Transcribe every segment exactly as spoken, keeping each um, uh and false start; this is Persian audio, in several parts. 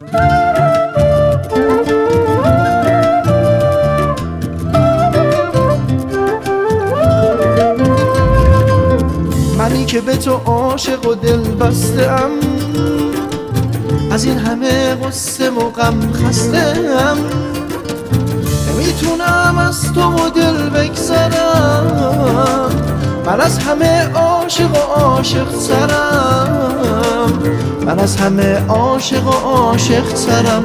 منی که به تو عاشق و دل بسته‌ام، از این همه قصه و غم خسته‌ام، نمیتونم از تو و دل بگذرم. من از همه عاشق و عاشق ترم، من از همه عاشق و عاشق ترم.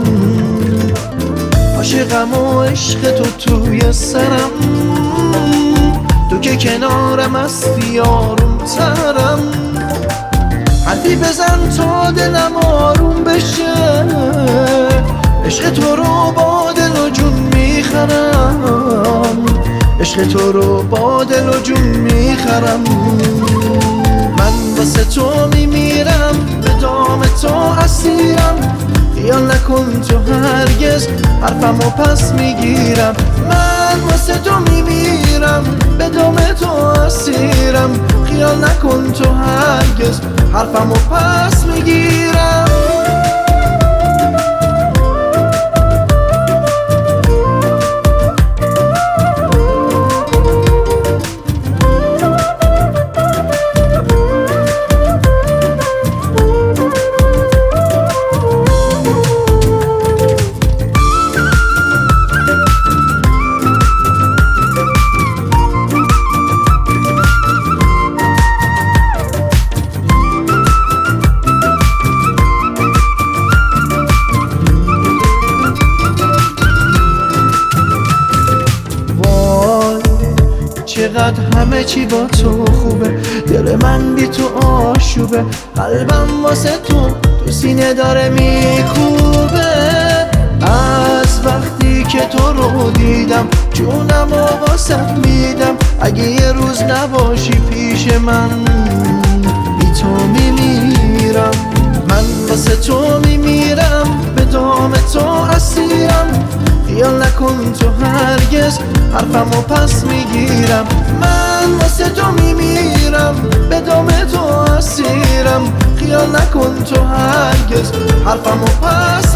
عاشقم و عشق تو توی سرم، تو که کنارم هستی آروم ترم. حرفی بزن تا دلم آروم بشه، عشق تو رو با دل و جون میخرم، عشق تو رو با دل و جون میخرم. من واسه تو میمیرم، به دام تو اسیرم، خیال نکن تو هرگز حرفمو پس میگیرم. من واسه تو میمیرم، به دام تو اسیرم، خیال نکن تو هرگز حرفمو پس میگیرم. چقدر همه چی با تو خوبه، دل من بی تو آشوبه، قلبم واسه تو تو سینه داره میکوبه. از وقتی که تو رو دیدم جونم و واسه میدم، اگه یه روز نباشی پیش من بی تو میمیرم. من واسه تو میمیرم، به دام تو اسیرم، خیال نکن تو هرگز حرفمو پس میگیرم. من واسه تو میمیرم، به دام تو اسیرم، خیال نکن تو هرگز حرفمو پس